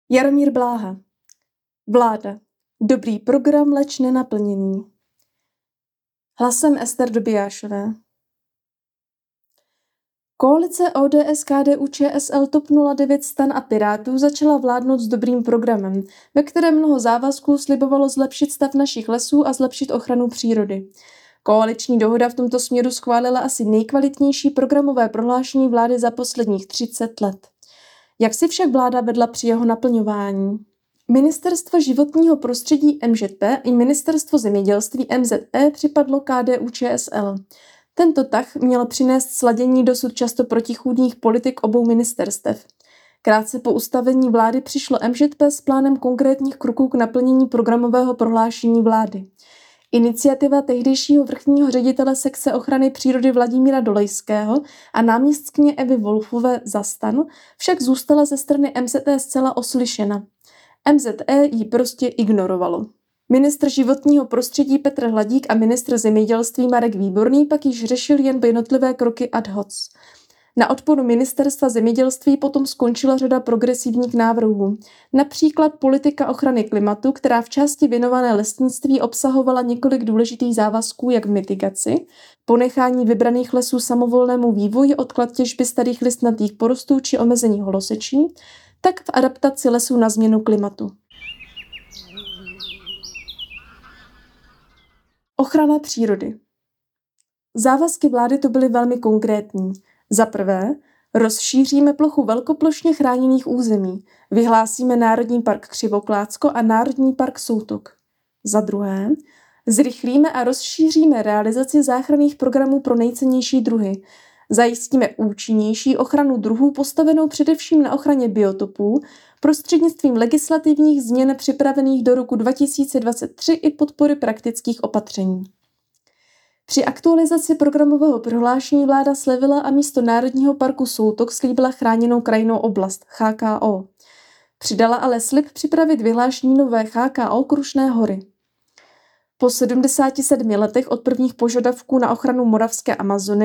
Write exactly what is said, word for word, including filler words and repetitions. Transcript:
Jaromír Bláha. Vláda. Dobrý program, leč nenaplněný. Hlasem Ester Dobijášové. Koalice O D S, K D U Č S L, TOP nula devět, STAN a Pirátů začala vládnout s dobrým programem, ve kterém mnoho závazků slibovalo zlepšit stav našich lesů a zlepšit ochranu přírody. Koaliční dohoda v tomto směru schválila asi nejkvalitnější programové prohlášení vlády za posledních třicet let. Jak si však vláda vedla při jeho naplňování? Ministerstvo životního prostředí M Ž P i Ministerstvo zemědělství M Z E připadlo K D U Č S L. Tento tah měl přinést sladění dosud často protichůdných politik obou ministerstev. Krátce po ustavení vlády přišlo M Ž P s plánem konkrétních kroků k naplnění programového prohlášení vlády. Iniciativa tehdejšího vrchního ředitele sekce ochrany přírody Vladimíra Dolejského a náměstkyně Evy Wolfové za STAN však zůstala ze strany M Z E zcela oslyšena. M Z E ji prostě ignorovalo. Ministr životního prostředí Petr Hladík a ministr zemědělství Marek Výborný pak již řešil jen jednotlivé kroky ad hoc. Na odporu ministerstva zemědělství potom skončila řada progresivních návrhů. Například politika ochrany klimatu, která v části věnované lesnictví obsahovala několik důležitých závazků jak v mitigaci, ponechání vybraných lesů samovolnému vývoji, odklad těžby starých listnatých porostů či omezení holosečí, tak v adaptaci lesů na změnu klimatu. Ochrana přírody. Závazky vlády to byly velmi konkrétní. Za prvé, rozšíříme plochu velkoplošně chráněných území, vyhlásíme Národní park Křivoklátsko a Národní park Soutok. Za druhé, zrychlíme a rozšíříme realizaci záchranných programů pro nejcennější druhy, zajistíme účinnější ochranu druhů postavenou především na ochraně biotopů prostřednictvím legislativních změn připravených do roku dva tisíce dvacet tři i podpory praktických opatření. Při aktualizaci programového prohlášení vláda slevila a místo Národního parku Soutok slíbila chráněnou krajinnou oblast Ch K O. Přidala ale slib připravit vyhlášení nové Ch K O Krušné hory. Po sedmdesáti sedmi letech od prvních požadavků na ochranu moravské Amazony